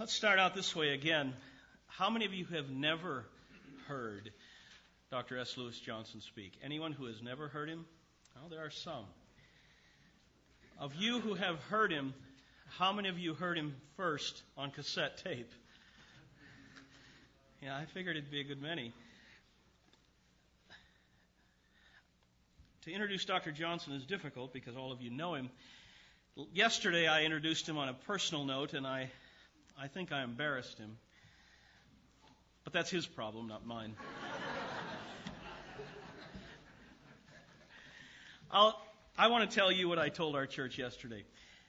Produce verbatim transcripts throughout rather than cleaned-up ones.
Let's start out this way again. How many of you have never heard Doctor S. Lewis Johnson speak? Anyone who has never heard him? Well, there are some. Of you who have heard him, how many of you heard him first on cassette tape? Yeah, I figured it'd be a good many. To introduce Doctor Johnson is difficult because all of you know him. Yesterday I introduced him on a personal note, and I, I think I embarrassed him. But that's his problem, not mine. I'll, I want to tell you what I told our church yesterday.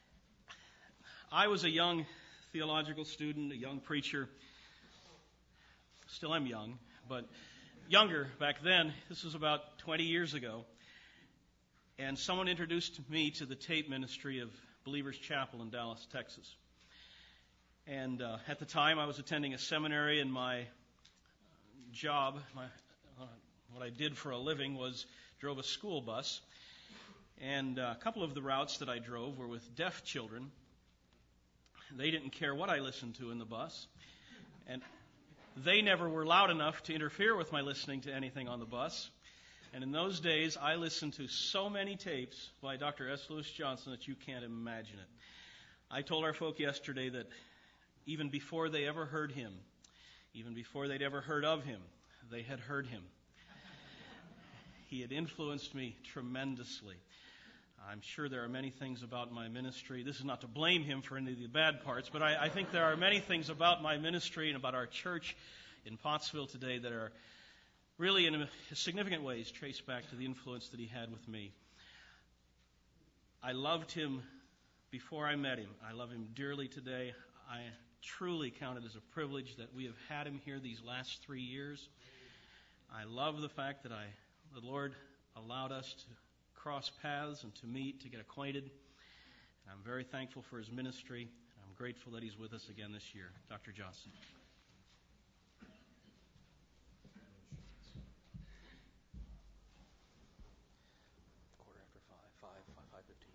I was a young theological student, a young preacher. Still am young, but younger back then. This was about twenty years ago. And someone introduced me to the tape ministry of Believers Chapel in Dallas, Texas. And uh, at the time, I was attending a seminary, and my job, my, uh, what I did for a living, was drove a school bus. And uh, a couple of the routes that I drove were with deaf children. They didn't care what I listened to in the bus. And they never were loud enough to interfere with my listening to anything on the bus. And in those days, I listened to so many tapes by Doctor S. Lewis Johnson that you can't imagine it. I told our folk yesterday that even before they ever heard him, even before they'd ever heard of him, they had heard him. He had influenced me tremendously. I'm sure there are many things about my ministry. This is not to blame him for any of the bad parts, but I, I think there are many things about my ministry and about our church in Pottsville today that are really in significant ways traced back to the influence that he had with me. I loved him before I met him. I love him dearly today. I truly count it as a privilege that we have had him here these last three years. I love the fact that I, the Lord allowed us to cross paths and to meet, to get acquainted. And I'm very thankful for his ministry. I'm grateful that he's with us again this year. Doctor Johnson. Quarter after five, five, five, five fifteen.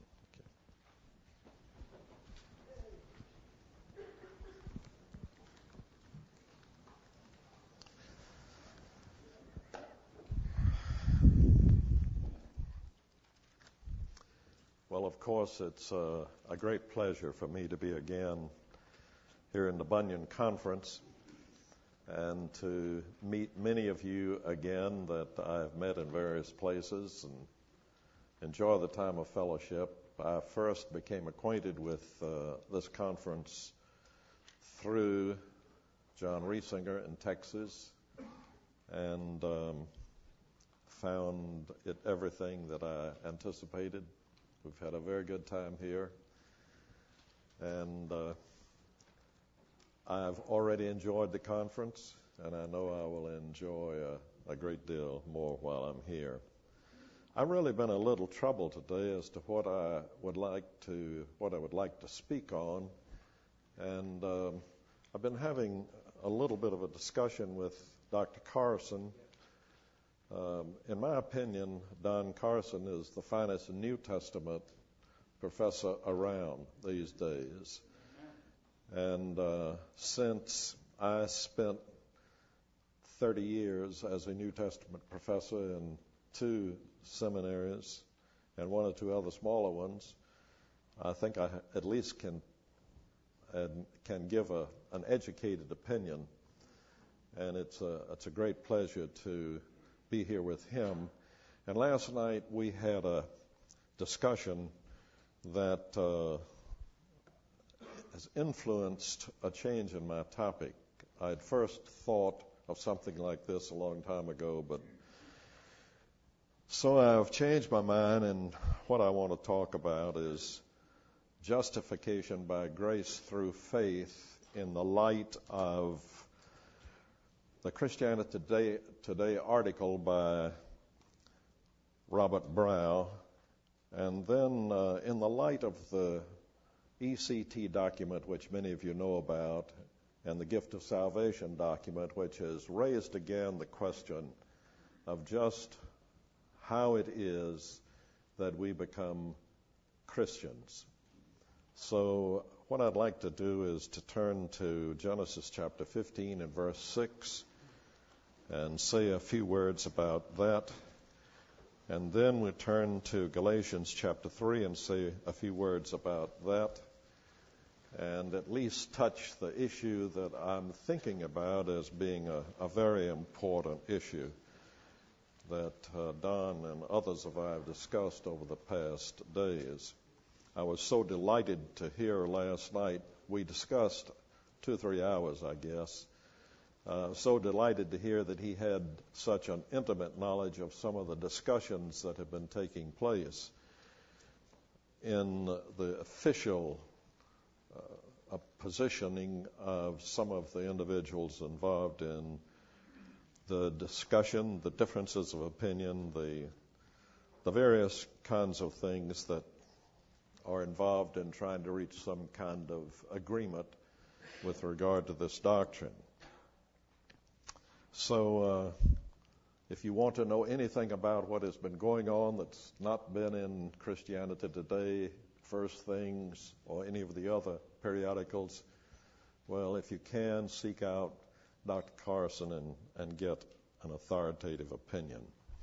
Well, of course, it's uh, a great pleasure for me to be again here in the Bunyan Conference and to meet many of you again that I've met in various places and enjoy the time of fellowship. I first became acquainted with uh, this conference through John Riesinger in Texas and um, found it everything that I anticipated. We've had a very good time here, and uh, I've already enjoyed the conference, and I know I will enjoy a, a great deal more while I'm here. I've really been a little troubled today as to what I would like to what I would like to speak on, and um, I've been having a little bit of a discussion with Doctor Carson. Um, in my opinion, Don Carson is the finest New Testament professor around these days. And uh, since I spent thirty years as a New Testament professor in two seminaries and one or two other smaller ones, I think I at least can and can give a, an educated opinion. And it's a, it's a great pleasure to be here with him. And last night we had a discussion that uh, has influenced a change in my topic. I had first thought of something like this a long time ago, but so I've changed my mind, and what I want to talk about is justification by grace through faith in the light of the Christianity Today, Today article by Robert Brow, and then uh, in the light of the E C T document, which many of you know about, and the Gift of Salvation document, which has raised again the question of just how it is that we become Christians. So what I'd like to do is to turn to Genesis chapter fifteen and verse six and say a few words about that. And then we turn to Galatians chapter three and say a few words about that, and at least touch the issue that I'm thinking about as being a, a very important issue that uh, Don and others of I have discussed over the past days. I was so delighted to hear last night, we discussed two or three hours, I guess, uh, so delighted to hear that he had such an intimate knowledge of some of the discussions that have been taking place in the official uh, positioning of some of the individuals involved in the discussion, the differences of opinion, the the various kinds of things that are involved in trying to reach some kind of agreement with regard to this doctrine. So uh, if you want to know anything about what has been going on that's not been in Christianity Today, First Things, or any of the other periodicals, well, if you can, seek out Doctor Carson and, and get an authoritative opinion.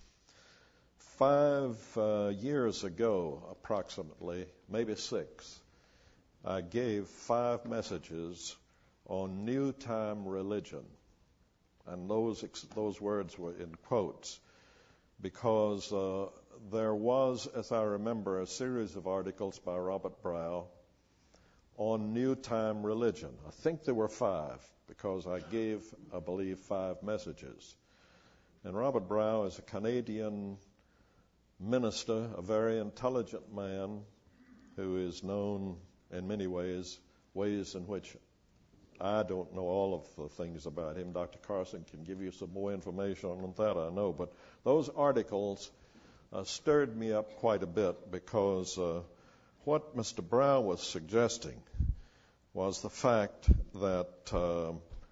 Five uh, years ago, approximately, maybe six, I gave five messages on New Time religion. And those those words were in quotes because uh, there was, as I remember, a series of articles by Robert Brow on New Time religion. I think there were five because I gave, I believe, five messages. And Robert Brow is a Canadian minister, a very intelligent man who is known in many ways, ways in which I don't know all of the things about him. Doctor Carson can give you some more information on that, I know. But those articles uh, stirred me up quite a bit because uh, what Mister Brow was suggesting was the fact that uh,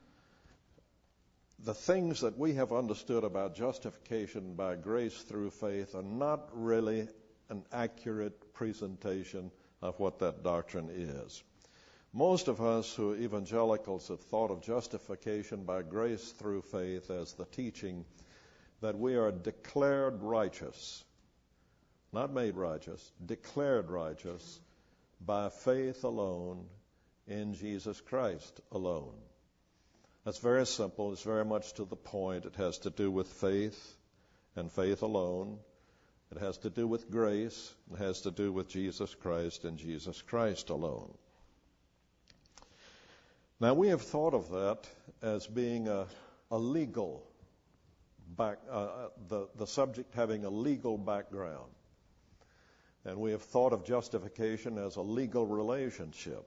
the things that we have understood about justification by grace through faith are not really an accurate presentation of what that doctrine is. Most of us who are evangelicals have thought of justification by grace through faith as the teaching that we are declared righteous, not made righteous, declared righteous by faith alone in Jesus Christ alone. That's very simple. It's very much to the point. It has to do with faith and faith alone. It has to do with grace. It has to do with Jesus Christ and Jesus Christ alone. Now, we have thought of that as being a, a legal back, uh, the, the subject having a legal background. And we have thought of justification as a legal relationship.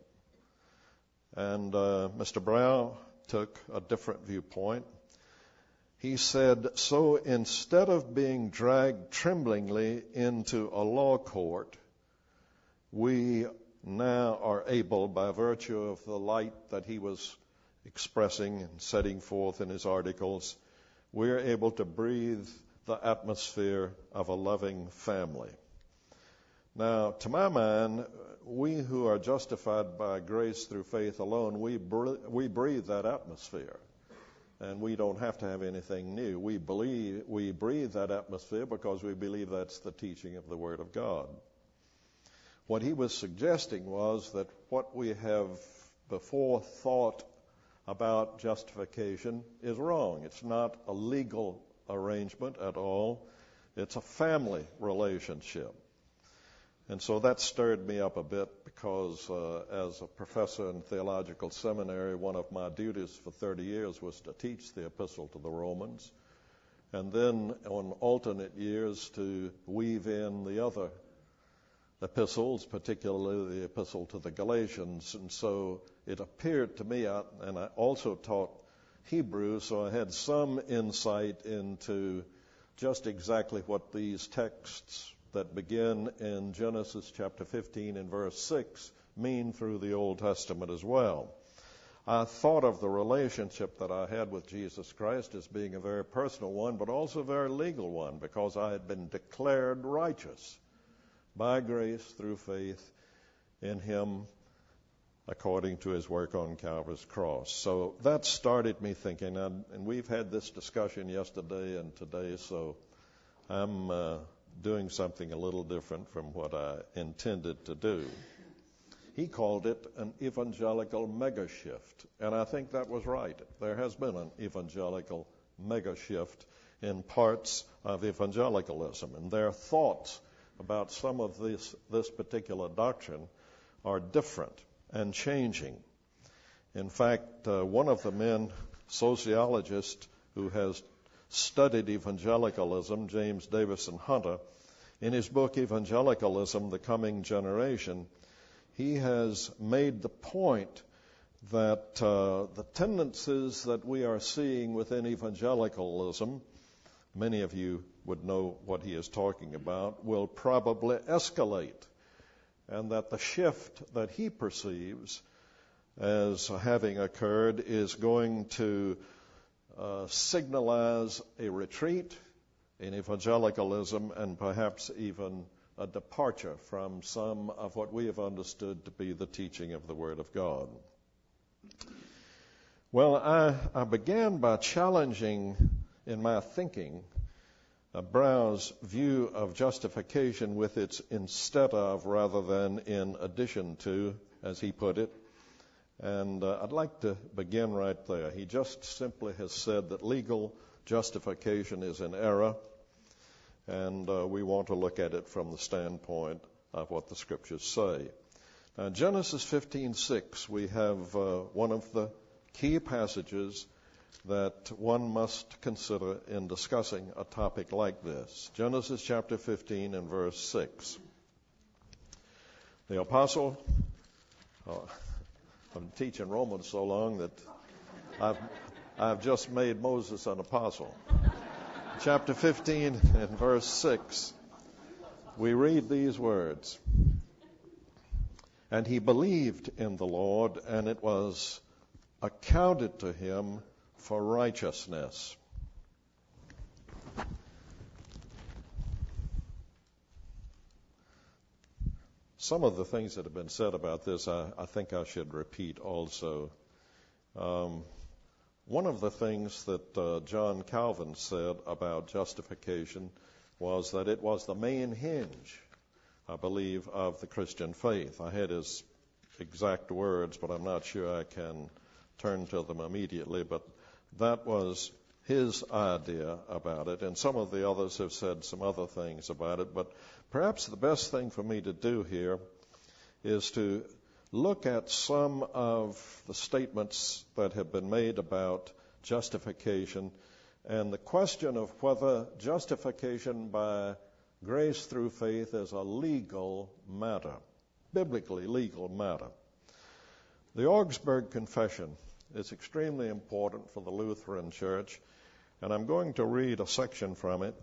And uh, Mister Brown took a different viewpoint. He said, so instead of being dragged tremblingly into a law court, we now are able, by virtue of the light that he was expressing and setting forth in his articles, we're able to breathe the atmosphere of a loving family. Now, to my mind, we who are justified by grace through faith alone, we br- we breathe that atmosphere. And we don't have to have anything new. We believe we breathe that atmosphere because we believe that's the teaching of the Word of God. What he was suggesting was that what we have before thought about justification is wrong. It's not a legal arrangement at all. It's a family relationship. And so that stirred me up a bit because uh, as a professor in theological seminary, one of my duties for thirty years was to teach the epistle to the Romans, and then on alternate years to weave in the other epistles, particularly the epistle to the Galatians. And so it appeared to me, and I also taught Hebrew, so I had some insight into just exactly what these texts that begin in Genesis chapter fifteen and verse six mean through the Old Testament as well. I thought of the relationship that I had with Jesus Christ as being a very personal one, but also a very legal one, because I had been declared righteous by grace through faith in Him according to his work on Calvary's cross. So that started me thinking, and, and we've had this discussion yesterday and today, so I'm uh, doing something a little different from what I intended to do. He called it an evangelical mega shift, and I think that was right. There has been an evangelical mega shift in parts of evangelicalism, and their thoughts about some of this, this particular doctrine are different and changing. In fact, uh, one of the men, sociologist who has studied evangelicalism, James Davison Hunter, in his book Evangelicalism, The Coming Generation, he has made the point that uh, the tendencies that we are seeing within evangelicalism, many of you would know what he is talking about, will probably escalate, and that the shift that he perceives as having occurred is going to uh, signalize a retreat in evangelicalism and perhaps even a departure from some of what we have understood to be the teaching of the Word of God. Well, I, I began by challenging in my thinking uh, Brow's view of justification with its instead of rather than in addition to, as he put it. And uh, I'd like to begin right there. He just simply has said that legal justification is in error, and uh, we want to look at it from the standpoint of what the Scriptures say. Now, Genesis fifteen six, we have uh, one of the key passages that one must consider in discussing a topic like this. Genesis chapter fifteen and verse six. The apostle, oh, I'm teaching Romans so long that I've, I've just made Moses an apostle. Chapter fifteen and verse six, we read these words. And he believed in the Lord, and it was accounted to him for righteousness. Some of the things that have been said about this, I, I think I should repeat also. Um, One of the things that uh, John Calvin said about justification was that it was the main hinge, I believe, of the Christian faith. I had his exact words, but I'm not sure I can turn to them immediately, but that was his idea about it, and some of the others have said some other things about it, but perhaps the best thing for me to do here is to look at some of the statements that have been made about justification and the question of whether justification by grace through faith is a legal matter, biblically legal matter. The Augsburg Confession is extremely important for the Lutheran Church, and I'm going to read a section from it,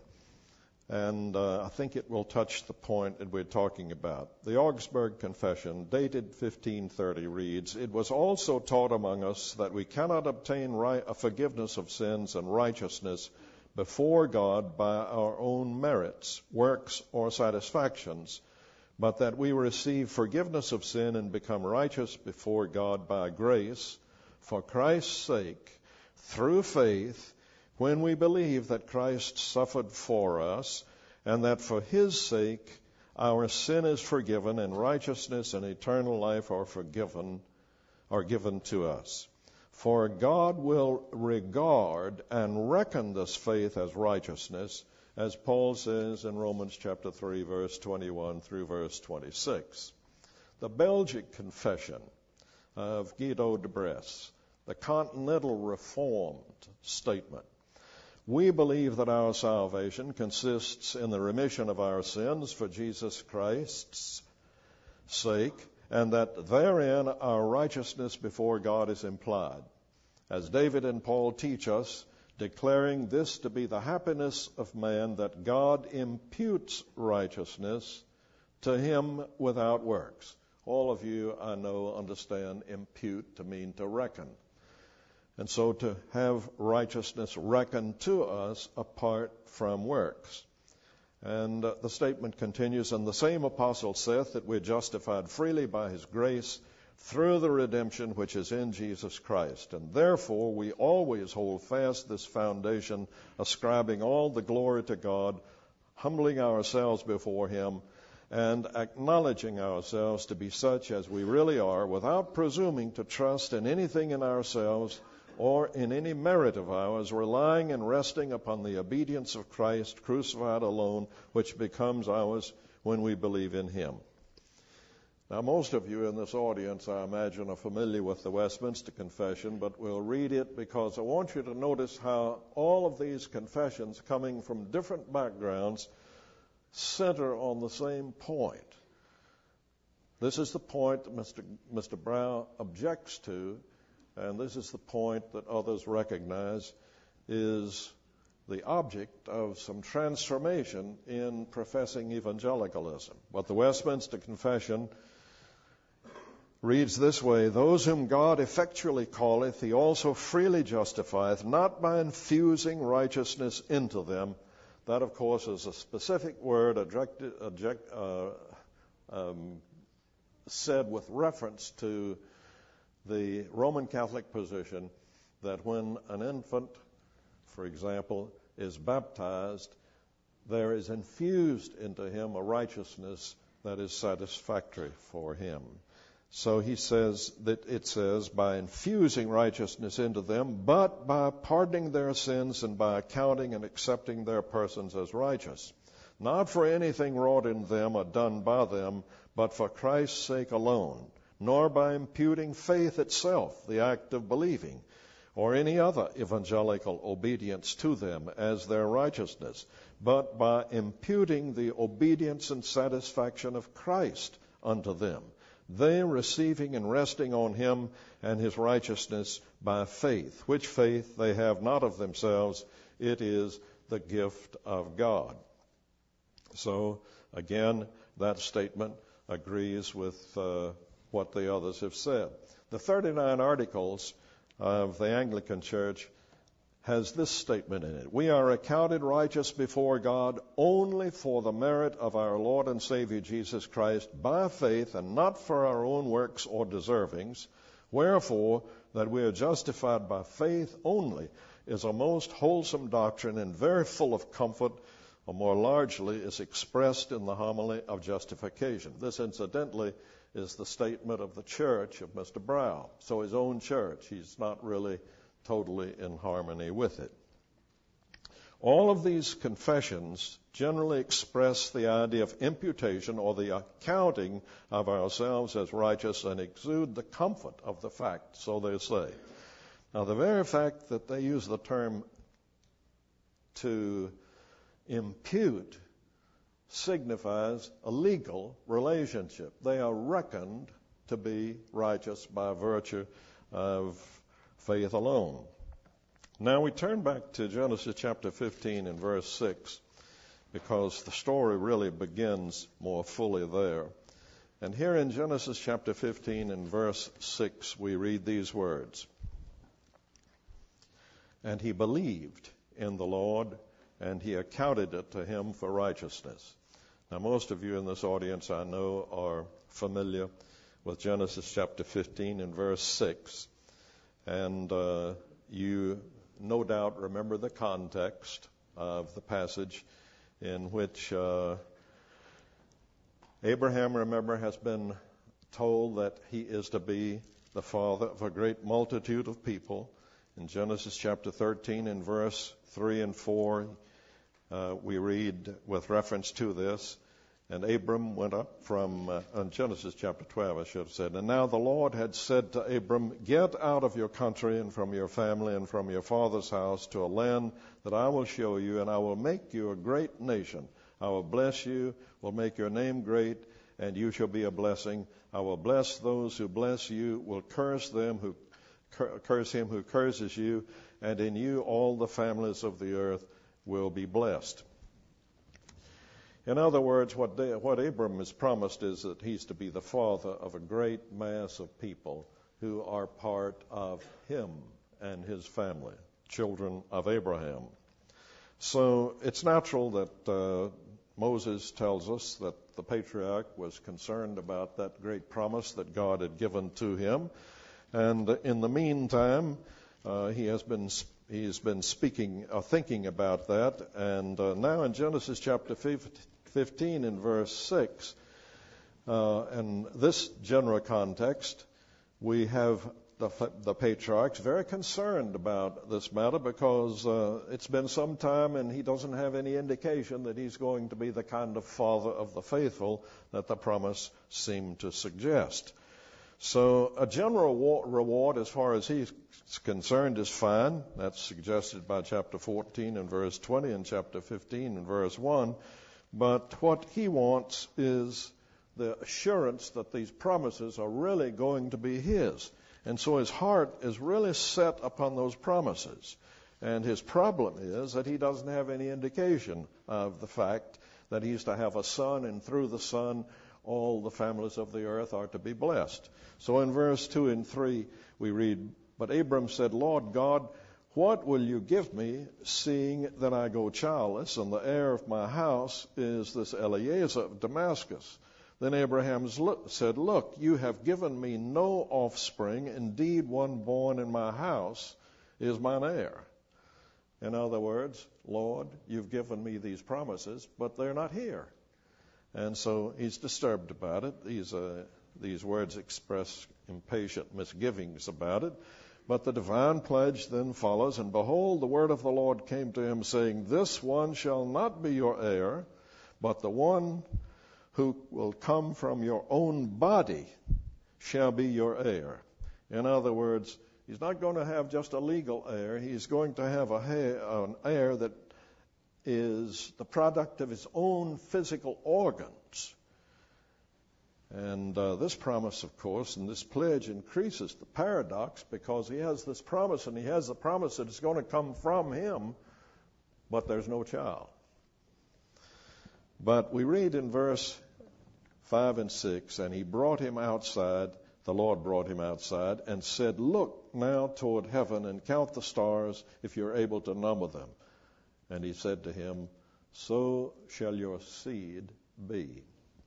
and uh, I think it will touch the point that we're talking about. The Augsburg Confession, dated fifteen thirty, reads, "It was also taught among us that we cannot obtain right, a forgiveness of sins and righteousness before God by our own merits, works, or satisfactions, but that we receive forgiveness of sin and become righteous before God by grace, for Christ's sake, through faith, when we believe that Christ suffered for us, and that for his sake our sin is forgiven, and righteousness and eternal life are forgiven, are given to us. For God will regard and reckon this faith as righteousness, as Paul says in Romans chapter three, verse twenty-one through verse twenty-six. The Belgic Confession of Guido de Bresse, the Continental Reformed statement. We believe that our salvation consists in the remission of our sins for Jesus Christ's sake, and that therein our righteousness before God is implied, as David and Paul teach us, declaring this to be the happiness of man, that God imputes righteousness to him without works. All of you, I know, understand impute to mean to reckon. And so to have righteousness reckoned to us apart from works. And uh, the statement continues, "And the same apostle saith that we're justified freely by his grace through the redemption which is in Jesus Christ. And therefore we always hold fast this foundation, ascribing all the glory to God, humbling ourselves before Him, and acknowledging ourselves to be such as we really are, without presuming to trust in anything in ourselves or in any merit of ours, relying and resting upon the obedience of Christ crucified alone, which becomes ours when we believe in Him. Now, most of you in this audience, I imagine, are familiar with the Westminster Confession, but we'll read it because I want you to notice how all of these confessions, coming from different backgrounds, center on the same point. This is the point that Mister Mister Brown objects to, and this is the point that others recognize is the object of some transformation in professing evangelicalism. But the Westminster Confession reads this way: those whom God effectually calleth, He also freely justifieth, not by infusing righteousness into them. That, of course, is a specific word adjected, adject, uh, um, said with reference to the Roman Catholic position that when an infant, for example, is baptized, there is infused into him a righteousness that is satisfactory for him. So he says that it says, by infusing righteousness into them, but by pardoning their sins and by accounting and accepting their persons as righteous, not for anything wrought in them or done by them, but for Christ's sake alone, nor by imputing faith itself, the act of believing, or any other evangelical obedience to them as their righteousness, but by imputing the obedience and satisfaction of Christ unto them, they receiving and resting on Him and His righteousness by faith, which faith they have not of themselves, it is the gift of God. So, again, that statement agrees with uh, what the others have said. The thirty-nine Articles of the Anglican Church has this statement in it: we are accounted righteous before God only for the merit of our Lord and Savior Jesus Christ by faith, and not for our own works or deservings. Wherefore, that we are justified by faith only is a most wholesome doctrine and very full of comfort, or more largely is expressed in the homily of justification. This, incidentally, is the statement of the church of Mister Brow. So his own church, he's not really totally in harmony with it. All of these confessions generally express the idea of imputation or the accounting of ourselves as righteous and exude the comfort of the fact, so they say. Now, the very fact that they use the term to impute signifies a legal relationship. They are reckoned to be righteous by virtue of faith alone. Now we turn back to Genesis chapter fifteen and verse six, because the story really begins more fully there. And here in Genesis chapter fifteen and verse six, we read these words: and he believed in the Lord, and He accounted it to him for righteousness. Now, most of you in this audience, I know, are familiar with Genesis chapter fifteen and verse six. And uh, you no doubt remember the context of the passage in which uh, Abraham, remember, has been told that he is to be the father of a great multitude of people. In Genesis chapter thirteen and verse three and four, uh, we read with reference to this, and Abram went up from, uh, in Genesis chapter twelve, I should have said, and now the Lord had said to Abram, get out of your country and from your family and from your father's house to a land that I will show you, and I will make you a great nation. I will bless you, will make your name great, and you shall be a blessing. I will bless those who bless you, will curse them who curse him who curses you, and in you all the families of the earth will be blessed. In other words, what, they, what Abram is promised is that he's to be the father of a great mass of people who are part of him and his family, children of Abraham. So it's natural that uh, Moses tells us that the patriarch was concerned about that great promise that God had given to him. And in the meantime, uh, he has been he's been speaking, uh, thinking about that. And uh, now in Genesis chapter fifteen, in verse six, uh, in this general context, we have the, the patriarchs very concerned about this matter because uh, it's been some time and he doesn't have any indication that he's going to be the kind of father of the faithful that the promise seemed to suggest. So a general reward as far as he's concerned is fine. That's suggested by chapter fourteen and verse twenty and chapter fifteen and verse one. But what he wants is the assurance that these promises are really going to be his. And so his heart is really set upon those promises. And his problem is that he doesn't have any indication of the fact that he's to have a son, and through the son, all the families of the earth are to be blessed. So in verse two and three, we read, "But Abram said, Lord God, what will you give me, seeing that I go childless, and the heir of my house is this Eliezer of Damascus? Then Abraham said, Look, you have given me no offspring. Indeed, one born in my house is mine heir." In other words, Lord, you've given me these promises, but they're not here. And so he's disturbed about it. These, uh, these words express impatient misgivings about it. But the divine pledge then follows, "And behold, the word of the Lord came to him, saying, This one shall not be your heir, but the one who will come from your own body shall be your heir." In other words, he's not going to have just a legal heir. He's going to have a heir, an heir that is the product of his own physical organs. And uh, this promise, of course, and this pledge increases the paradox, because he has this promise, and he has the promise that it's going to come from him, but there's no child. But we read in verse five and six, "And he brought him outside, the Lord brought him outside, and said, Look now toward heaven and count the stars, if you're able to number them. And he said to him, So shall your seed be."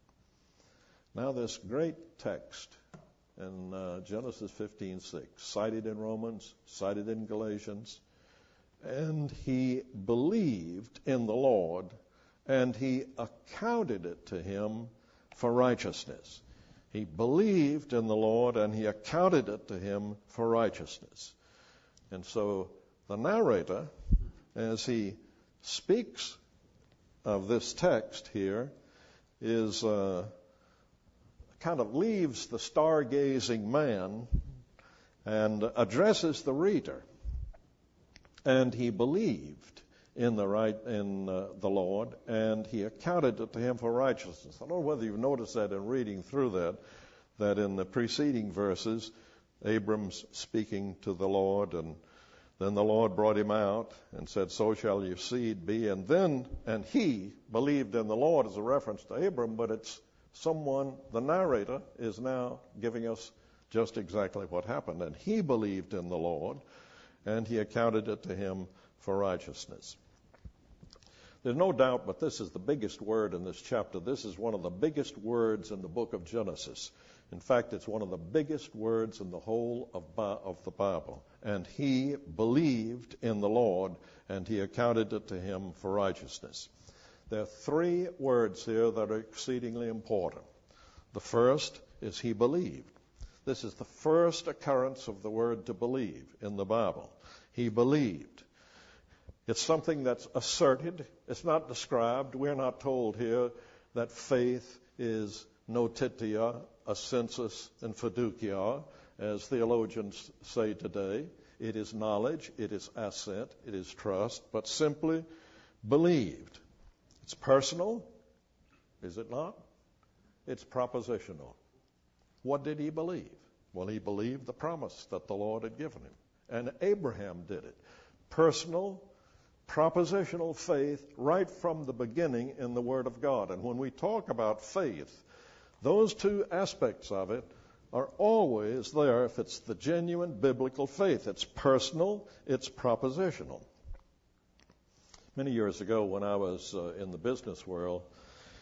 Now this great text in uh, Genesis fifteen six, cited in Romans, cited in Galatians, "And he believed in the Lord, and he accounted it to him for righteousness." He believed in the Lord, and he accounted it to him for righteousness. And so the narrator, as he speaks of this text here, is uh, kind of leaves the stargazing man and addresses the reader. And he believed in the right in uh, the Lord, and he accounted it to him for righteousness. I don't know whether you've noticed that in reading through that, that in the preceding verses, Abram's speaking to the Lord, and then the Lord brought him out and said, So shall your seed be. And then, and he believed in the Lord as a reference to Abram, but it's someone, the narrator, is now giving us just exactly what happened. And he believed in the Lord, and he accounted it to him for righteousness. There's no doubt, but this is the biggest word in this chapter. This is one of the biggest words in the book of Genesis. In fact, it's one of the biggest words in the whole of, of the Bible. And he believed in the Lord, and he accounted it to him for righteousness. There are three words here that are exceedingly important. The first is he believed. This is the first occurrence of the word to believe in the Bible. He believed. It's something that's asserted. It's not described. We're not told here that faith is notitia, assensus, and fiducia, as theologians say today. It is knowledge, it is assent, it is trust, but simply believed. It's personal, is it not? It's propositional. What did he believe? Well, he believed the promise that the Lord had given him. And Abraham did it. Personal, propositional faith right from the beginning in the Word of God. And when we talk about faith, those two aspects of it are always there if it's the genuine biblical faith. It's personal, it's propositional. Many years ago when I was uh, in the business world,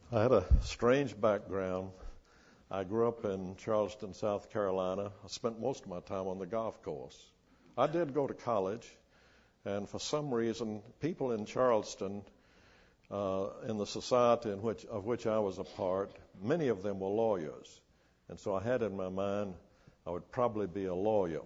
I had a strange background. I grew up in Charleston, South Carolina. I spent most of my time on the golf course. I did go to college, and for some reason, people in Charleston, uh, in the society in which, of which I was a part, many of them were lawyers. And so I had in my mind I would probably be a lawyer.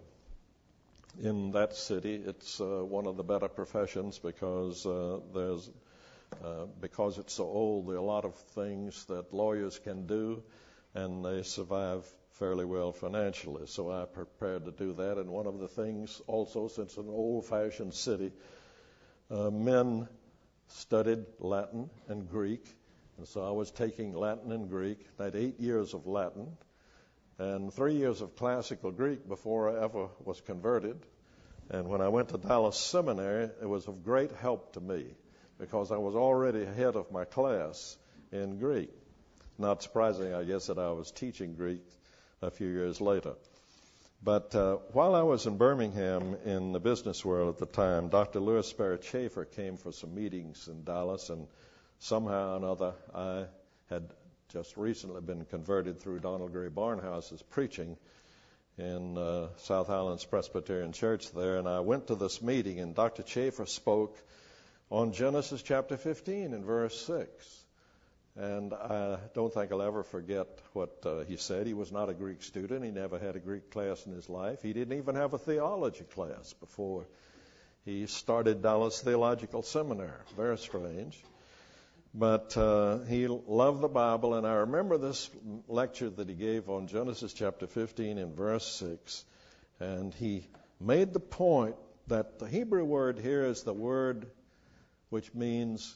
In that city, it's uh, one of the better professions because uh, there's uh, because it's so old, there are a lot of things that lawyers can do, and they survive fairly well financially. So I prepared to do that. And one of the things also, since it's an old-fashioned city, uh, men studied Latin and Greek, and so I was taking Latin and Greek. I had eight years of Latin and three years of classical Greek before I ever was converted. And when I went to Dallas Seminary, it was of great help to me because I was already ahead of my class in Greek. Not surprising, I guess, that I was teaching Greek a few years later. But uh, while I was in Birmingham in the business world at the time, Doctor Louis Sparrow Chafer came for some meetings in Dallas, and somehow or another I had just recently been converted through Donald Gray Barnhouse's preaching in uh, South Highlands Presbyterian Church there, and I went to this meeting, and Doctor Chafer spoke on Genesis chapter fifteen and verse six. And I don't think I'll ever forget what uh, he said. He was not a Greek student. He never had a Greek class in his life. He didn't even have a theology class before he started Dallas Theological Seminary. Very strange. But uh, he loved the Bible, and I remember this lecture that he gave on Genesis chapter fifteen and verse six, and he made the point that the Hebrew word here is the word which means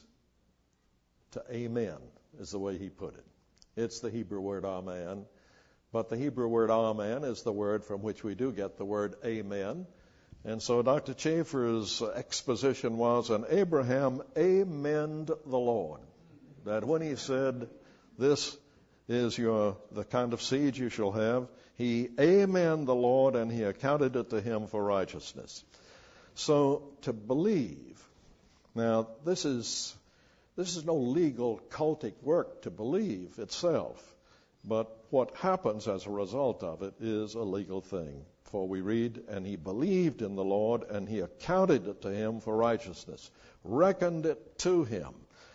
to amen, is the way he put it. It's the Hebrew word amen, but the Hebrew word amen is the word from which we do get the word amen. And so Doctor Chafer's exposition was, and Abraham amened the Lord. That when he said, this is your the kind of seed you shall have, he amened the Lord, and he accounted it to him for righteousness. So to believe, now this is this is no legal cultic work to believe itself, but what happens as a result of it is a legal thing. For we read, and he believed in the Lord, and he accounted it to him for righteousness, reckoned it to him,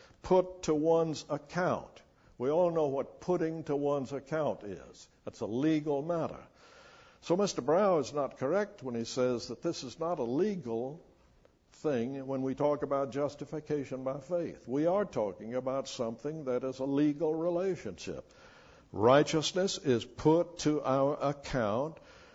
put to one's account. We all know what putting to one's account is. That's a legal matter. So Mister Brow is not correct when he says that this is not a legal thing when we talk about justification by faith. We are talking about something that is a legal relationship. Righteousness is put to our account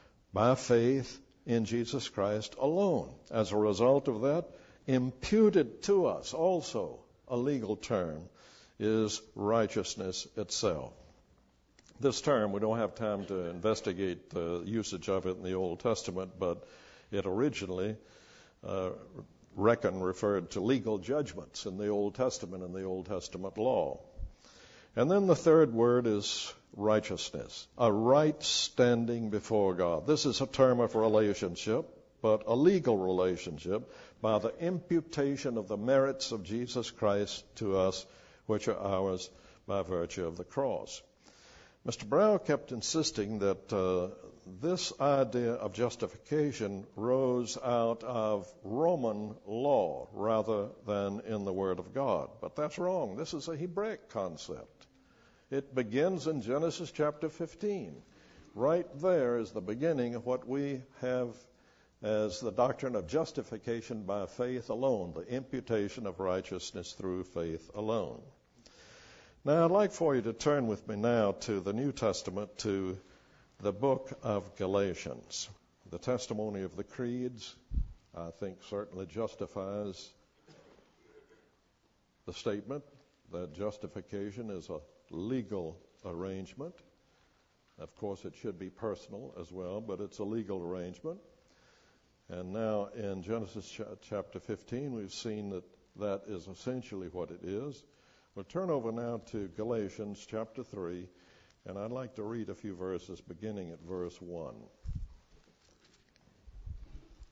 by faith in Jesus Christ alone. As a result of that, imputed to us also, a legal term, is righteousness itself. This term, we don't have time to investigate the usage of it in the Old Testament, but it originally uh, reckon referred to legal judgments in the Old Testament and the Old Testament law. And then the third word is righteousness, a right standing before God. This is a term of relationship, but a legal relationship by the imputation of the merits of Jesus Christ to us, which are ours by virtue of the cross. Mister Brow kept insisting that uh, this idea of justification rose out of Roman law rather than in the Word of God. But that's wrong. This is a Hebraic concept. It begins in Genesis chapter fifteen. Right there is the beginning of what we have as the doctrine of justification by faith alone, the imputation of righteousness through faith alone. Now, I'd like for you to turn with me now to the New Testament, to the book of Galatians. The testimony of the creeds, I think, certainly justifies the statement that justification is a legal arrangement. Of course, it should be personal as well, but it's a legal arrangement. And now in Genesis ch- chapter fifteen, we've seen that that is essentially what it is. We'll turn over now to Galatians chapter three, and I'd like to read a few verses beginning at verse one.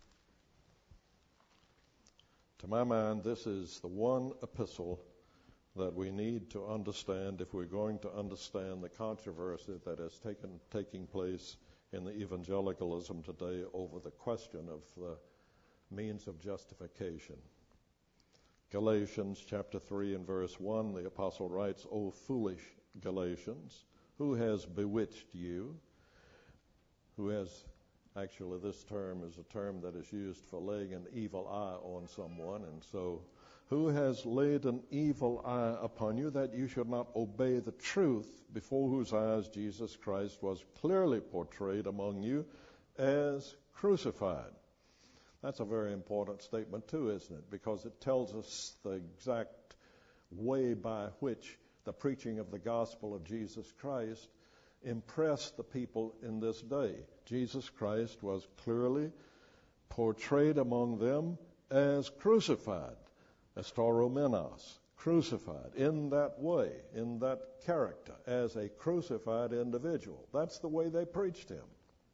To my mind, this is the one epistle that we need to understand if we're going to understand the controversy that is taken, taking place in the evangelicalism today over the question of the means of justification. Galatians chapter three and verse one, the apostle writes, "O foolish Galatians, who has bewitched you?" Who has, actually this term is a term that is used for laying an evil eye on someone, and so who has laid an evil eye upon you that you should not obey the truth, before whose eyes Jesus Christ was clearly portrayed among you as crucified? That's a very important statement too, isn't it? Because it tells us the exact way by which the preaching of the gospel of Jesus Christ impressed the people in this day. Jesus Christ was clearly portrayed among them as crucified, as tauromenos, crucified, in that way, in that character, as a crucified individual. That's the way they preached him.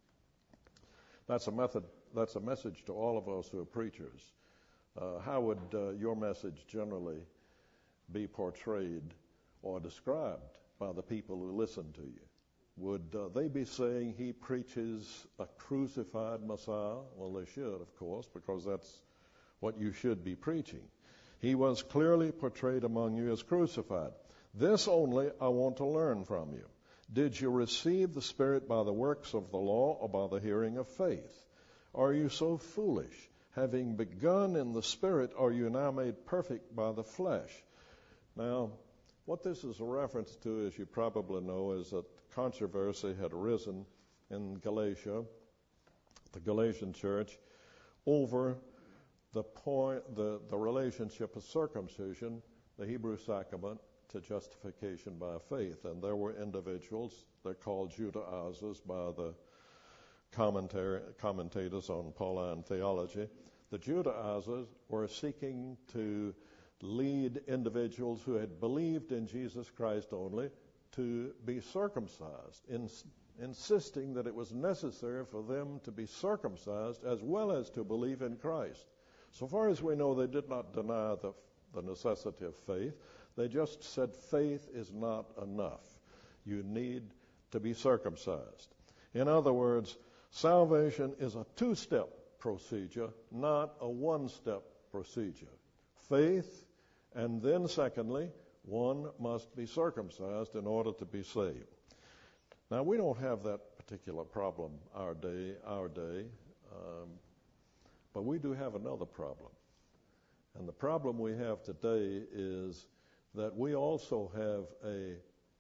That's a method. That's a message to all of us who are preachers. Uh, how would uh, your message generally be portrayed or described by the people who listen to you? Would uh, they be saying he preaches a crucified Messiah? Well, they should, of course, because that's what you should be preaching. He was clearly portrayed among you as crucified. This only I want to learn from you. Did you receive the Spirit by the works of the law or by the hearing of faith? Are you so foolish? Having begun in the Spirit, are you now made perfect by the flesh? Now, what this is a reference to, as you probably know, is that controversy had arisen in Galatia, the Galatian church, over the point, the, the relationship of circumcision, the Hebrew sacrament, to justification by faith. And there were individuals, they're called Judaizers by the commentary, commentators on Pauline theology. The Judaizers were seeking to lead individuals who had believed in Jesus Christ only to be circumcised, in, insisting that it was necessary for them to be circumcised as well as to believe in Christ. So far as we know, they did not deny the, the necessity of faith. They just said faith is not enough. You need to be circumcised. In other words, salvation is a two-step procedure, not a one-step procedure. Faith, and then secondly, one must be circumcised in order to be saved. Now, we don't have that particular problem our day, our day, um, but we do have another problem. And the problem we have today is that we also have a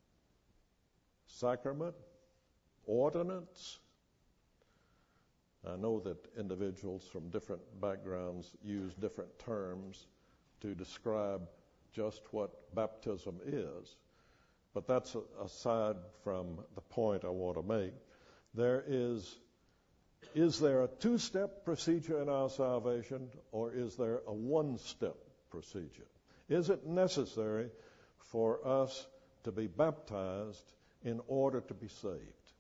sacrament, ordinance. I know that individuals from different backgrounds use different terms to describe just what baptism is, but that's aside from the point I want to make. There is, is there a two-step procedure in our salvation, or is there a one-step procedure? Is it necessary for us to be baptized in order to be saved?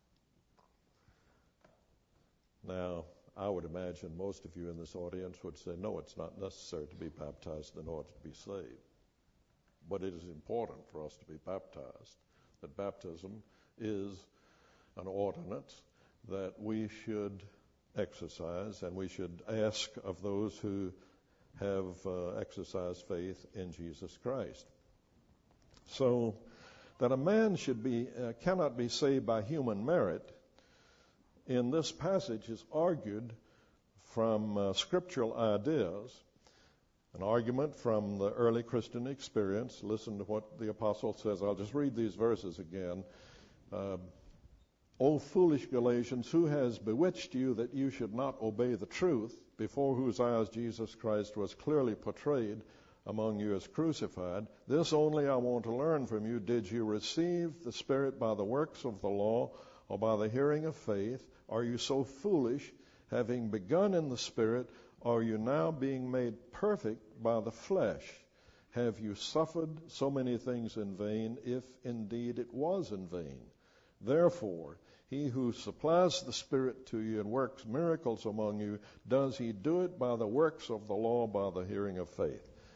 Now, I would imagine most of you in this audience would say, no, it's not necessary to be baptized in order to be saved. But it is important for us to be baptized, that baptism is an ordinance that we should exercise, and we should ask of those who have uh, exercised faith in Jesus Christ. So that a man should be uh, cannot be saved by human merit, in this passage is argued from uh, scriptural ideas, an argument from the early Christian experience. Listen to what the apostle says. I'll just read these verses again. Uh, O foolish Galatians, who has bewitched you that you should not obey the truth, before whose eyes Jesus Christ was clearly portrayed among you as crucified? This only I want to learn from you. Did you receive the Spirit by the works of the law or by the hearing of faith? Are you so foolish? Having begun in the Spirit, are you now being made perfect by the flesh? Have you suffered so many things in vain, if indeed it was in vain? Therefore, he who supplies the Spirit to you and works miracles among you, does he do it by the works of the law, by the hearing of faith?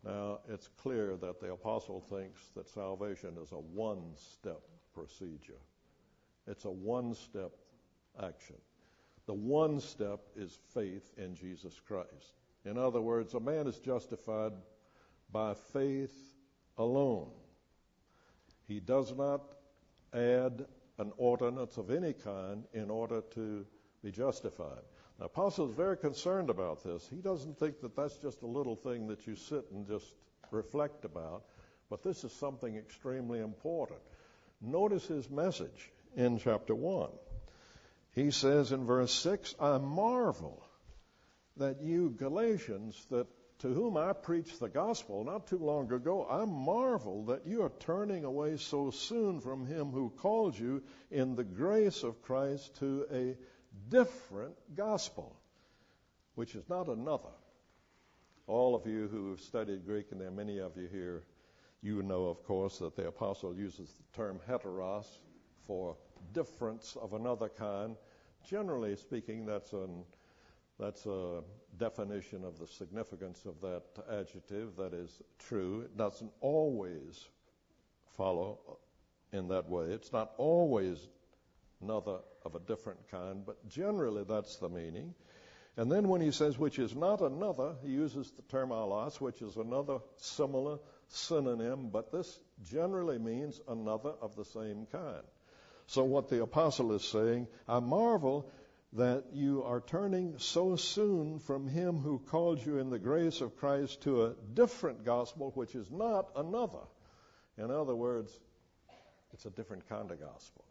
Now, it's clear that the apostle thinks that salvation is a one-step procedure. It's a one-step action. The one step is faith in Jesus Christ. In other words, a man is justified by faith alone. He does not add an ordinance of any kind in order to be justified. The apostle is very concerned about this. He doesn't think that that's just a little thing that you sit and just reflect about, but this is something extremely important. Notice his message in chapter one. He says in verse six, I marvel that you Galatians, that to whom I preached the gospel not too long ago, I marvel that you are turning away so soon from him who called you in the grace of Christ to a different gospel, which is not another. All of you who have studied Greek, and there are many of you here, you know, of course, that the apostle uses the term heteros for difference of another kind. Generally speaking, that's an that's a definition of the significance of that adjective. That is true. It doesn't always follow in that way. It's not always another of a different kind, but generally that's the meaning. And then when he says which is not another, he uses the term allos, which is another similar synonym, but this generally means another of the same kind. So what the apostle is saying, I marvel that you are turning so soon from him who called you in the grace of Christ to a different gospel, which is not another. In other words, it's a different kind of gospel.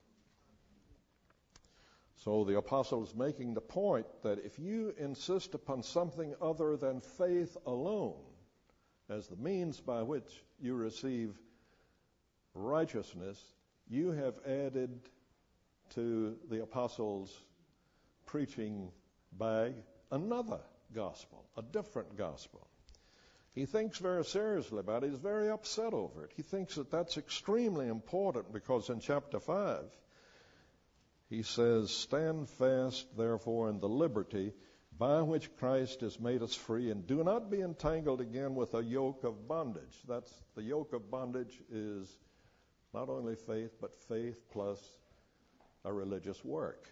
So the apostle is making the point that if you insist upon something other than faith alone as the means by which you receive righteousness, you have added to the apostle's preaching bag another gospel, a different gospel. He thinks very seriously about it. He's very upset over it. He thinks that that's extremely important because in chapter five, he says, stand fast, therefore, in the liberty by which Christ has made us free, and do not be entangled again with a yoke of bondage. That's the yoke of bondage is not only faith, but faith plus a religious work.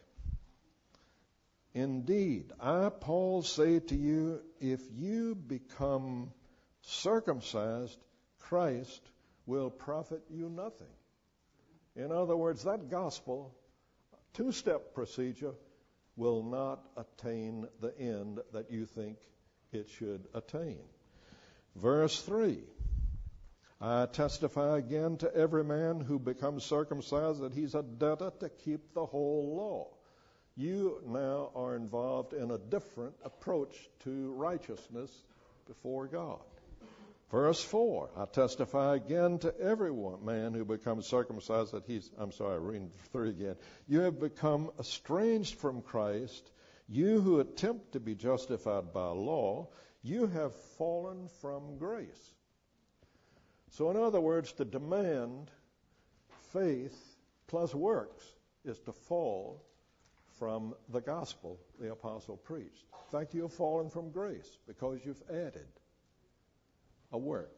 Indeed, I, Paul, say to you, if you become circumcised, Christ will profit you nothing. In other words, that gospel, two-step procedure, will not attain the end that you think it should attain. Verse three, I testify again to every man who becomes circumcised that he's a debtor to keep the whole law. You now are involved in a different approach to righteousness before God. Verse four, I testify again to every one man who becomes circumcised that he's, I'm sorry, reading three again. You have become estranged from Christ. You who attempt to be justified by law, you have fallen from grace. So in other words, to demand faith plus works is to fall from the gospel the apostle preached. In fact, you have fallen from grace because you've added a work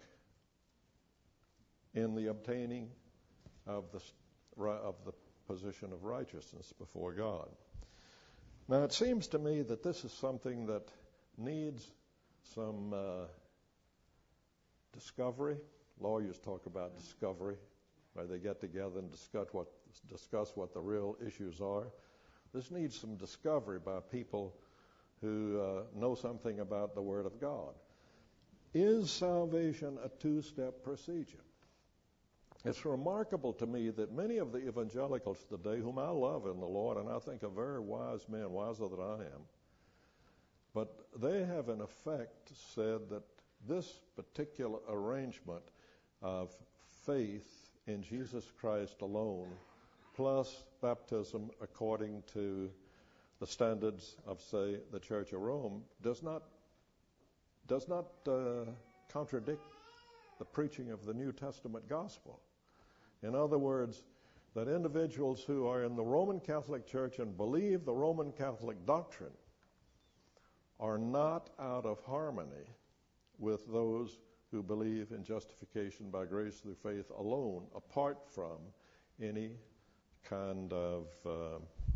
in the obtaining of the of the position of righteousness before God. Now, it seems to me that this is something that needs some uh, discovery. Lawyers talk about discovery, where they get together and discuss what discuss what the real issues are. This needs some discovery by people who uh, know something about the Word of God. Is salvation a two-step procedure? It's remarkable to me that many of the evangelicals today, whom I love in the Lord, and I think are very wise men, wiser than I am, but they have in effect said that this particular arrangement of faith in Jesus Christ alone, plus baptism according to the standards of, say, the Church of Rome, does not does not uh, contradict the preaching of the New Testament gospel. In other words, that individuals who are in the Roman Catholic Church and believe the Roman Catholic doctrine are not out of harmony with those who believe in justification by grace through faith alone, apart from any kind of uh,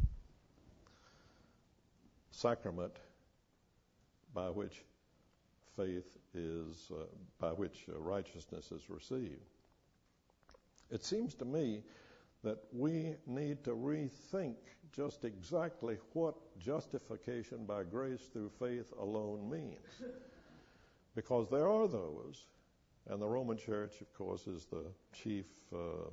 sacrament by which faith is, uh, by which uh, righteousness is received. It seems to me that we need to rethink just exactly what justification by grace through faith alone means. Because there are those, and the Roman Church, of course, is the chief uh,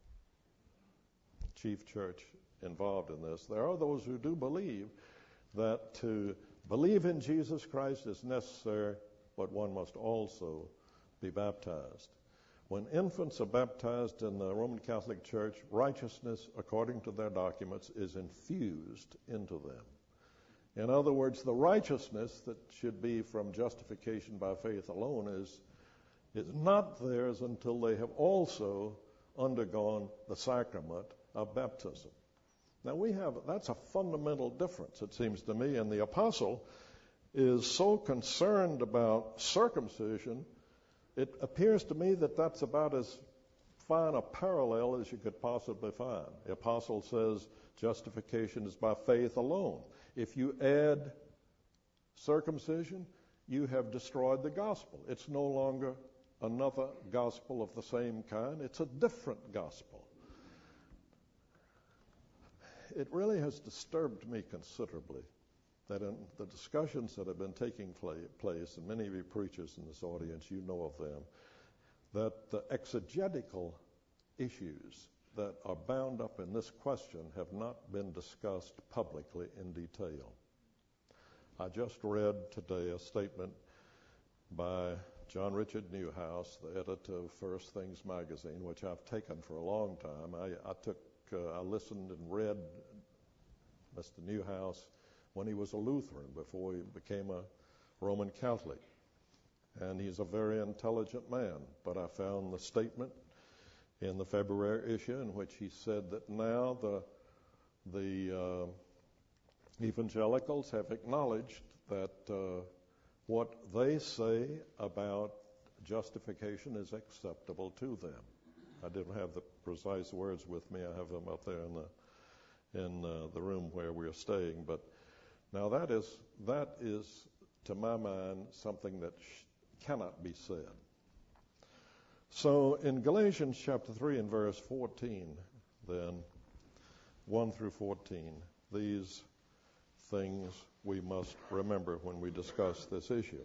chief church involved in this. There are those who do believe that to believe in Jesus Christ is necessary, but one must also be baptized. When infants are baptized in the Roman Catholic Church, righteousness, according to their documents, is infused into them. In other words, the righteousness that should be from justification by faith alone is, is not theirs until they have also undergone the sacrament of baptism. Now we have, that's a fundamental difference, it seems to me, and the apostle is so concerned about circumcision, it appears to me that that's about as fine a parallel as you could possibly find. The apostle says justification is by faith alone. If you add circumcision, you have destroyed the gospel. It's no longer another gospel of the same kind. It's a different gospel. It really has disturbed me considerably that in the discussions that have been taking place, and many of you preachers in this audience, you know of them, that the exegetical issues that are bound up in this question have not been discussed publicly in detail. I just read today a statement by John Richard Newhouse, the editor of First Things magazine, which I've taken for a long time. I, I took, uh, I listened and read Mister Newhouse when he was a Lutheran before he became a Roman Catholic. And he's a very intelligent man. But I found the statement in the February issue in which he said that now the the uh, evangelicals have acknowledged that uh, what they say about justification is acceptable to them. I didn't have the precise words with me. I have them up there in the in uh, the room where we're staying. But now that is that is, to my mind, something that sh- cannot be said. So in Galatians chapter three and verse fourteen, then, one through fourteen, these things we must remember when we discuss this issue.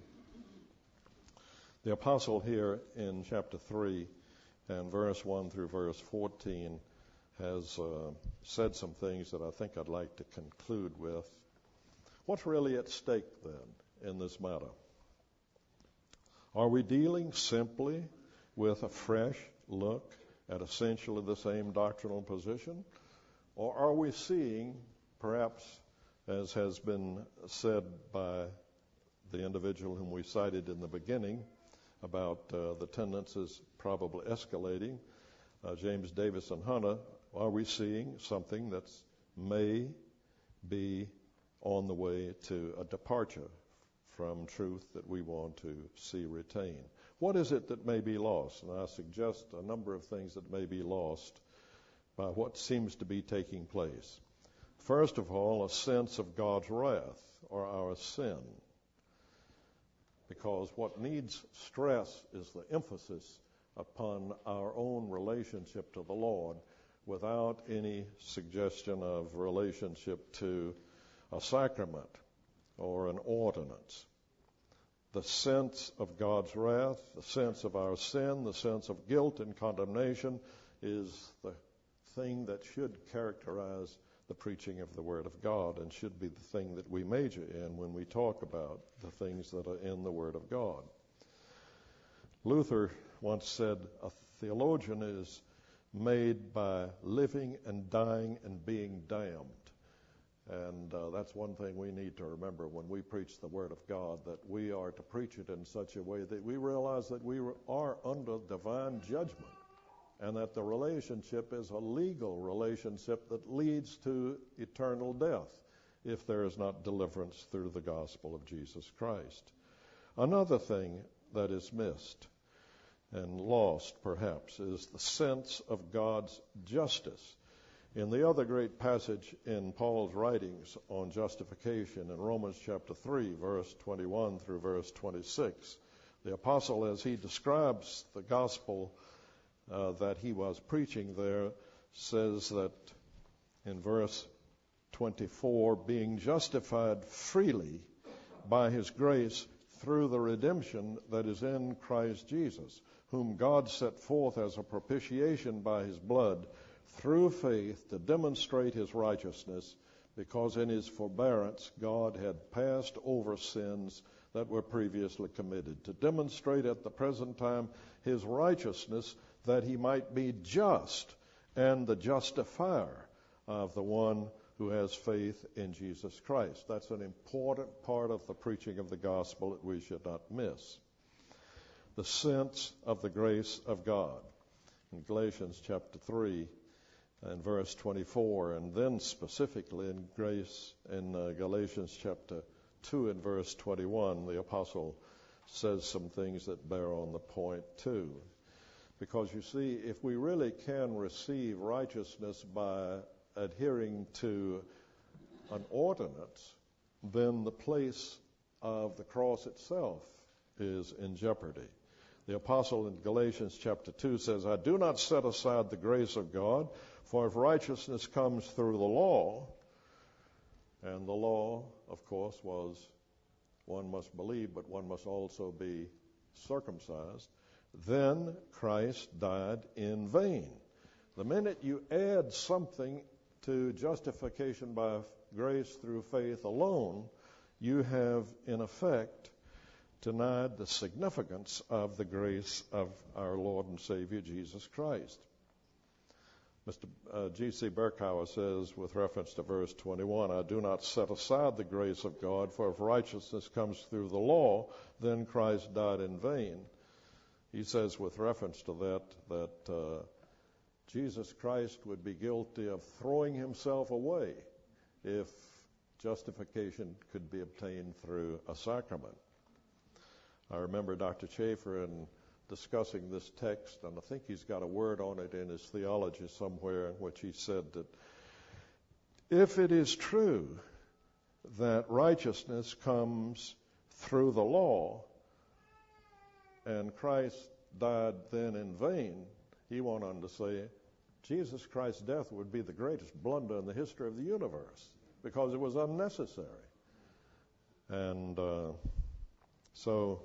The apostle here in chapter three and verse one through verse fourteen has uh, said some things that I think I'd like to conclude with. What's really at stake then in this matter? Are we dealing simply with a fresh look at essentially the same doctrinal position? Or are we seeing, perhaps, as has been said by the individual whom we cited in the beginning, about uh, the tendencies probably escalating, uh, James Davison Hunter, are we seeing something that may be on the way to a departure from truth that we want to see retained? What is it that may be lost? And I suggest a number of things that may be lost by what seems to be taking place. First of all, a sense of God's wrath or our sin. Because what needs stress is the emphasis upon our own relationship to the Lord without any suggestion of relationship to a sacrament or an ordinance. The sense of God's wrath, the sense of our sin, the sense of guilt and condemnation is the thing that should characterize the preaching of the Word of God and should be the thing that we major in when we talk about the things that are in the Word of God. Luther once said, a theologian is made by living and dying and being damned. And uh, that's one thing we need to remember when we preach the Word of God, that we are to preach it in such a way that we realize that we are under divine judgment and that the relationship is a legal relationship that leads to eternal death if there is not deliverance through the gospel of Jesus Christ. Another thing that is missed, and lost, perhaps, is the sense of God's justice. In the other great passage in Paul's writings on justification in Romans chapter three, verse twenty-one through verse twenty-six, the apostle, as he describes the gospel uh, that he was preaching there, says that in verse twenty-four, being justified freely by his grace through the redemption that is in Christ Jesus, whom God set forth as a propitiation by his blood, through faith to demonstrate his righteousness, because in his forbearance God had passed over sins that were previously committed, to demonstrate at the present time his righteousness, that he might be just and the justifier of the one who has faith in Jesus Christ. That's an important part of the preaching of the gospel that we should not miss. The sense of the grace of God. In Galatians chapter three and verse twenty-four, and then specifically in grace in uh, Galatians chapter two and verse twenty-one, the apostle says some things that bear on the point too. Because you see, if we really can receive righteousness by adhering to an ordinance, then the place of the cross itself is in jeopardy. The apostle in Galatians chapter two says, I do not set aside the grace of God, for if righteousness comes through the law, and the law, of course, was one must believe, but one must also be circumcised, then Christ died in vain. The minute you add something to justification by grace through faith alone, you have, in effect, denied the significance of the grace of our Lord and Savior Jesus Christ. Mister Uh, G C Berkauer says, with reference to verse twenty-one, I do not set aside the grace of God, for if righteousness comes through the law, then Christ died in vain. He says, with reference to that, that uh, Jesus Christ would be guilty of throwing himself away if justification could be obtained through a sacrament. I remember Doctor Chafer in discussing this text, and I think he's got a word on it in his theology somewhere, in which he said that if it is true that righteousness comes through the law and Christ died then in vain, he went on to say Jesus Christ's death would be the greatest blunder in the history of the universe because it was unnecessary. And uh, so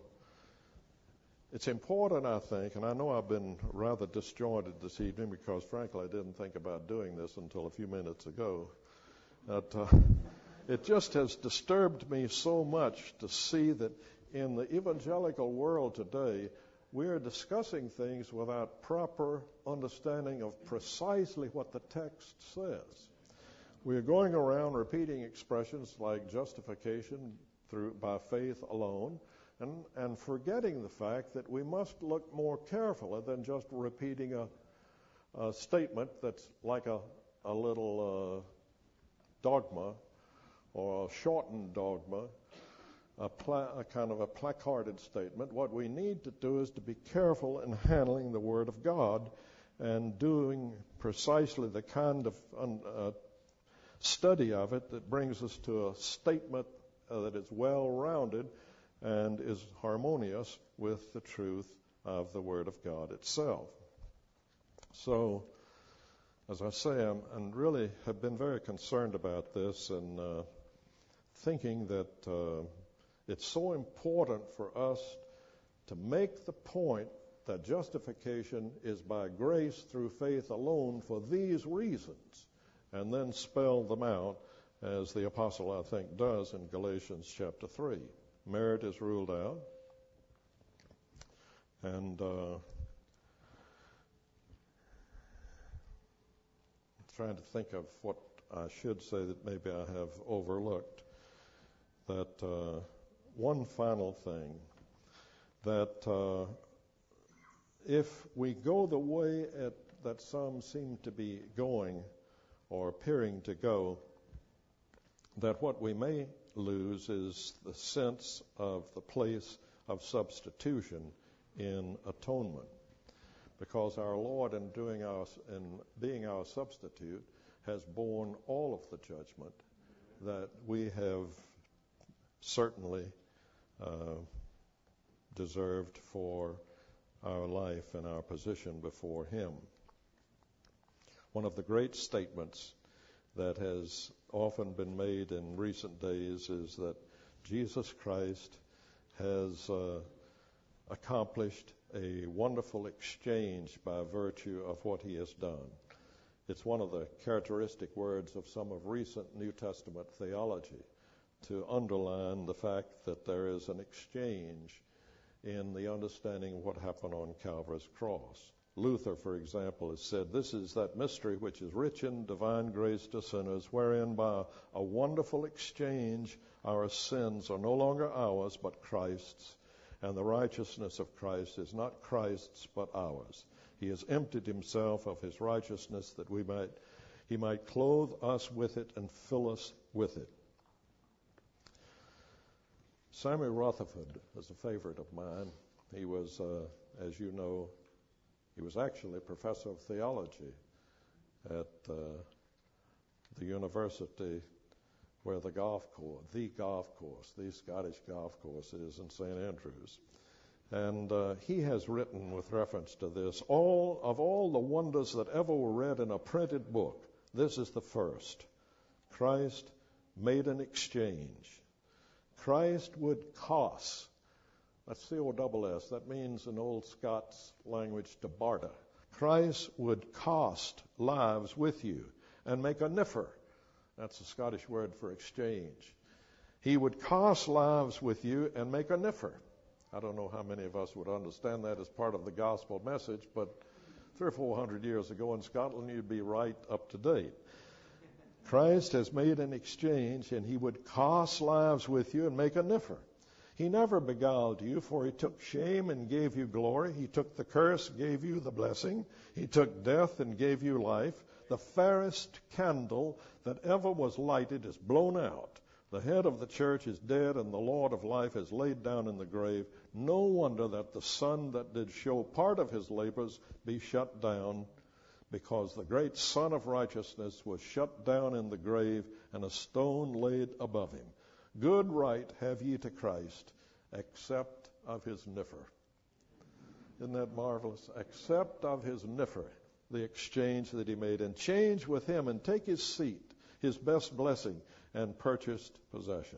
it's important, I think, and I know I've been rather disjointed this evening because, frankly, I didn't think about doing this until a few minutes ago. That uh, it just has disturbed me so much to see that in the evangelical world today, we are discussing things without proper understanding of precisely what the text says. We are going around repeating expressions like justification through by faith alone, and, and forgetting the fact that we must look more carefully than just repeating a, a statement that's like a, a little uh, dogma or a shortened dogma, A, pla- a kind of a placarded statement. What we need to do is to be careful in handling the Word of God and doing precisely the kind of uh, study of it that brings us to a statement uh, that is well-rounded and is harmonious with the truth of the Word of God itself. So, as I say, I'm, and really have been very concerned about this and uh, thinking that uh, it's so important for us to make the point that justification is by grace through faith alone for these reasons, and then spell them out as the apostle, I think, does in Galatians chapter three. Merit is ruled out, and uh, I'm trying to think of what I should say that maybe I have overlooked. That uh, one final thing, that uh, if we go the way at, that some seem to be going or appearing to go, that what we may lose is the sense of the place of substitution in atonement, because our Lord, in doing our, in being our substitute, has borne all of the judgment that we have certainly uh, deserved for our life and our position before Him. One of the great statements that has often been made in recent days is that Jesus Christ has uh, accomplished a wonderful exchange by virtue of what He has done. It's one of the characteristic words of some of recent New Testament theology to underline the fact that there is an exchange in the understanding of what happened on Calvary's cross. Luther, for example, has said, "This is that mystery which is rich in divine grace to sinners, wherein by a wonderful exchange our sins are no longer ours but Christ's, and the righteousness of Christ is not Christ's but ours. He has emptied Himself of His righteousness that we might, He might clothe us with it and fill us with it." Samuel Rutherford is a favorite of mine. He was, uh, as you know, he was actually a professor of theology at uh, the university where the golf course, the golf course, the Scottish golf course is in Saint Andrews. And uh, he has written with reference to this, all of all the wonders that ever were read in a printed book, this is the first. Christ made an exchange. Christ would cost. That's C O double S. That means in old Scots language to barter. Christ would cost lives with you and make a niffer. That's the Scottish word for exchange. He would cost lives with you and make a niffer. I don't know how many of us would understand that as part of the gospel message, but three or four hundred years ago in Scotland, you'd be right up to date. Christ has made an exchange, and He would cost lives with you and make a niffer. He never beguiled you, for He took shame and gave you glory. He took the curse, gave you the blessing. He took death and gave you life. The fairest candle that ever was lighted is blown out. The head of the church is dead, and the Lord of life is laid down in the grave. No wonder that the sun that did show part of His labors be shut down, because the great Son of righteousness was shut down in the grave, and a stone laid above Him. Good right have ye to Christ, except of His niffer. Isn't that marvelous? Except of His niffer, the exchange that He made, and change with Him and take His seat, His best blessing, and purchased possession.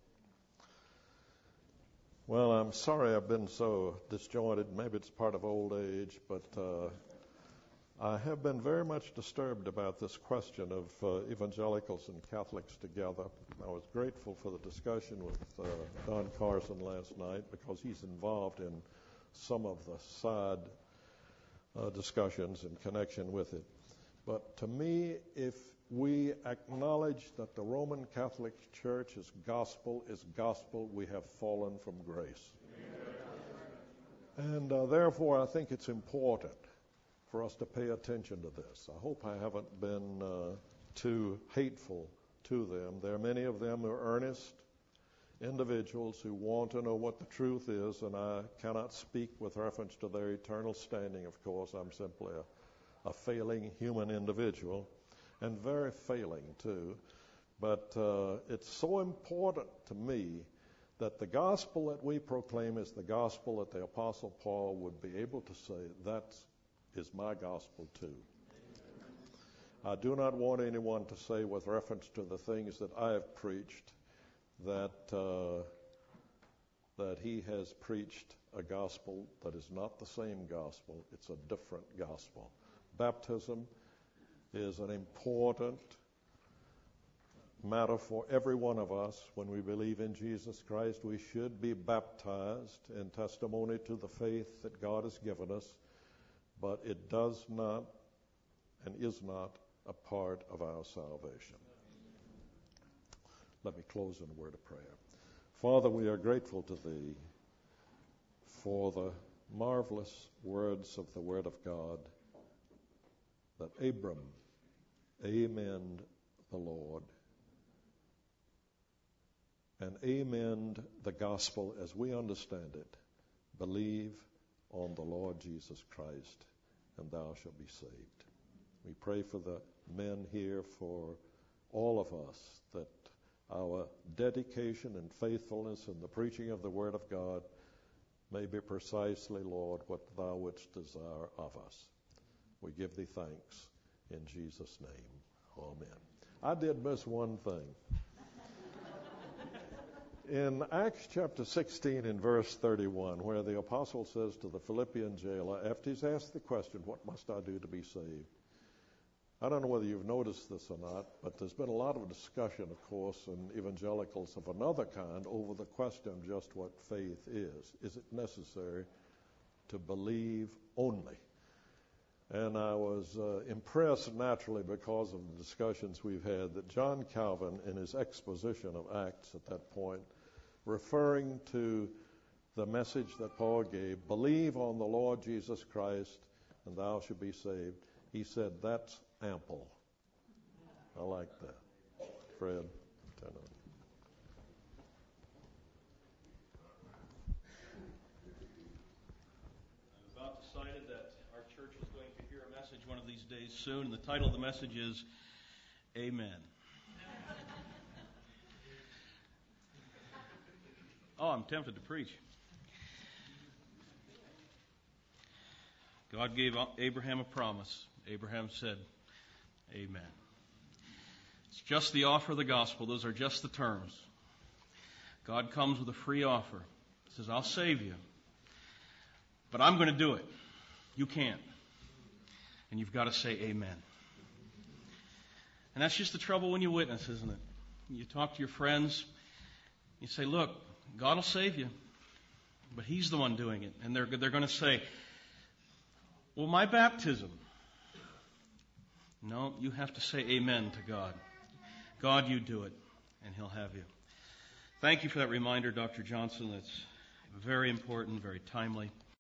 Well, I'm sorry I've been so disjointed. Maybe it's part of old age, but uh, I have been very much disturbed about this question of uh, evangelicals and Catholics together. I was grateful for the discussion with uh, Don Carson last night, because he's involved in some of the side uh, discussions in connection with it. But to me, if we acknowledge that the Roman Catholic Church's gospel is gospel, we have fallen from grace. And uh, therefore, I think it's important for us to pay attention to this. I hope I haven't been uh, too hateful to them. There are many of them who are earnest individuals who want to know what the truth is, and I cannot speak with reference to their eternal standing, of course. I'm simply a, a failing human individual, and very failing too. But uh, it's so important to me that the gospel that we proclaim is the gospel that the Apostle Paul would be able to say, that's is my gospel too. I do not want anyone to say with reference to the things that I have preached that uh, that he has preached a gospel that is not the same gospel. It's a different gospel. Baptism is an important matter for every one of us. When we believe in Jesus Christ, we should be baptized in testimony to the faith that God has given us. But it does not and is not a part of our salvation. Let me close in a word of prayer. Father, we are grateful to Thee for the marvelous words of the Word of God, that Abram amened the Lord and amened the gospel as we understand it. Believe on the Lord Jesus Christ, and thou shalt be saved. We pray for the men here, for all of us, that our dedication and faithfulness in the preaching of the Word of God may be precisely, Lord, what thou wouldst desire of us. We give thee thanks in Jesus' name. Amen. I did miss one thing. In Acts chapter sixteen in verse thirty-one, where the apostle says to the Philippian jailer, after he's asked the question, what must I do to be saved? I don't know whether you've noticed this or not, but there's been a lot of discussion, of course, in evangelicals of another kind over the question of just what faith is. Is it necessary to believe only? And I was uh, impressed naturally because of the discussions we've had that John Calvin, in his exposition of Acts at that point, referring to the message that Paul gave, believe on the Lord Jesus Christ and thou shalt be saved, he said that's ample. I like that. Fred, turn on. I've about decided that our church is going to hear a message one of these days soon, and the title of the message is Amen. Oh, I'm tempted to preach. God gave Abraham a promise. Abraham said, Amen. It's just the offer of the gospel. Those are just the terms. God comes with a free offer. He says, I'll save you. But I'm going to do it. You can't. And you've got to say amen. And that's just the trouble when you witness, isn't it? You talk to your friends. You say, look, God will save you. But He's the one doing it. And they're, they're going to say, well, my baptism. No, you have to say amen to God. God, you do it, and He'll have you. Thank you for that reminder, Doctor Johnson. That's very important, very timely.